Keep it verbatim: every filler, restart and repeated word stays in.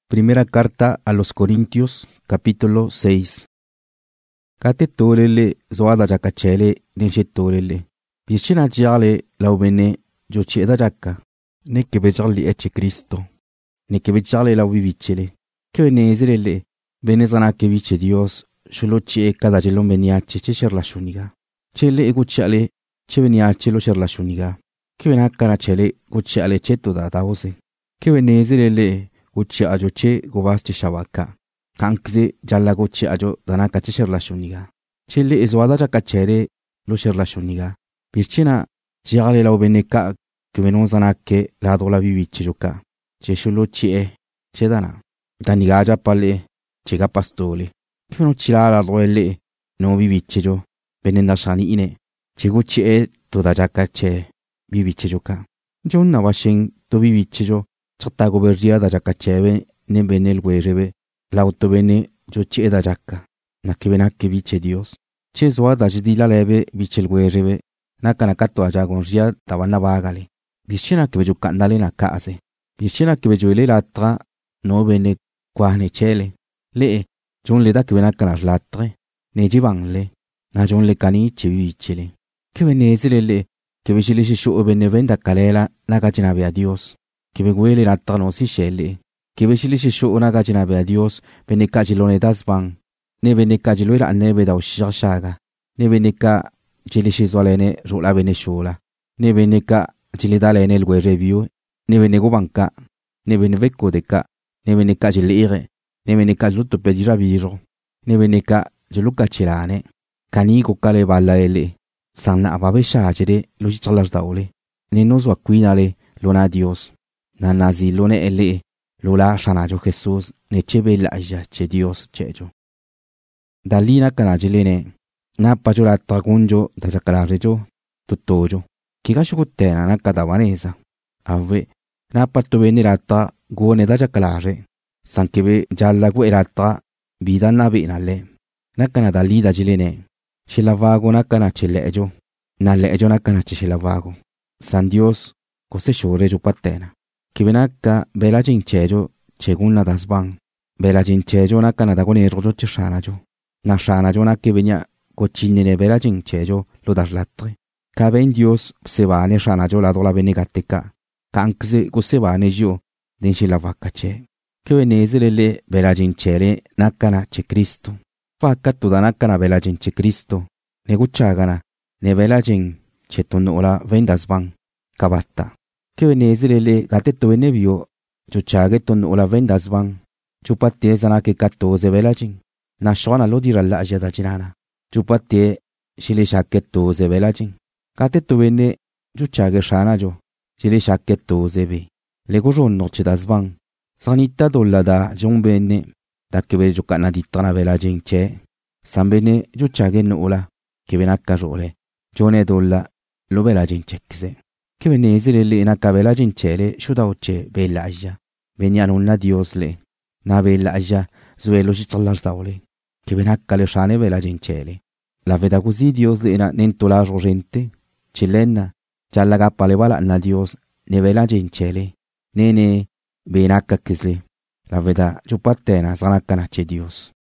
Primera carta a los Corintios, capítulo seis. Kate tolele zoada jakachele neshe tolele. Bichina jiale laubene jo chieda jaka. Ne kebejali eche Cristo. Ne kebejali la vivichele. Que nezerele benezana keviche Dios. Shulo chie kada jelo meniache che sher la shuniga. Chele eguchale che veniache lo sher la shuniga. Que venakana chele guchale che toda daose. Que venezerele Uchi ajo che gobas che shabaka. Kankze jalla gochi ajo danaka che sherla shuniga. Chele ezwada jaka chere lo sherla shuniga. Birchina jiale la ubeneka que venozana ke la dola viviche joka. Che shulo chie che dana. Daniga ja pale che ga pastole. Kino chila la roele no viviche jo. Benenda shani ine. Che gochi e toda jaka che viviche joka. Jonna washing to viviche jo. Chatago berria da jaka cheve ne benel guerrebe lauto bene jo che da jaka na que vena que viche Dios che zoa da jidila leve viche el guerrebe na kana kato aja gonria tabana bagale bichena que beju kandale na kaase bichena que beju le latra no bene kwahne chele le jon le da que vena kana latre ne jibangle na jon le kani che vichele que venezele le que bichele shu bene venda kalela na kachina be a Dios que me huele la tano si shele, que me shili shisho una gachina be a Dios, beneca chilone das bang, ne beneca chiluera nebe da ushaga, ne beneca chilishizualene rula beneshola, ne beneca chilidale el we review, ne benego banca, ne beneveco de ca, ne beneca chilire, ne beneca lutto pedira viro, ne beneca chiluca chilane, canico cale balla ele, sanna ababe shagere, lucichalas daule, ne noso aquinale, lona Dios. Nanazi lone ele lola shanajo Jesús ne chebe la ya che Dios chejo. Dalina kanajilene na pajura tagunjo da jakararejo tutojo. Kiga shukutena na kadavanesa. Ave na patto venirata gone da jakalare. Sankebe jalla guerata vida na binale. Na kanadali da jilene. Shilavago na kanachelejo. Na lejo na kanachilavago. San Dios cose shorejo patena. Que venaka bela jinchejo según la dasban bela jinchejo na canada con el rojo chanajo na shanajo na que veña cochinene bela jinchejo lo das latre caben Dios se va ne shanajo la dola benegateca cankse go se va ne jo den la vacache que venezele bela jinchele na cana che Cristo fa toda na cana bela jinche Cristo ne guchagana ne bela jin chetonno la vendasban cabatta que venezele gatetto venevio chuchageton ola vendasban chupate zana que catorze velajin na shona lo dira la ajada jinana chupate shile shaketto ze velajin gatetto vene chuchage shana jo shile shaketto zebe le gojon no chidasban sanita dollada jongbene dakebe jukana ditana velajin che sambene chuchage no ola que venakka role jone dolla lo velajin chekse que venezele le na cabela jinchele shudauche bella aja veniano una Dios le na bella aja zuelo si challas daule que venacca le shane bella jinchele la veda così Dios le na nentola gente chilena challa gappa le bala na Dios ne bella jinchele nene venacca kisle la veda chupatena sanakana che Dios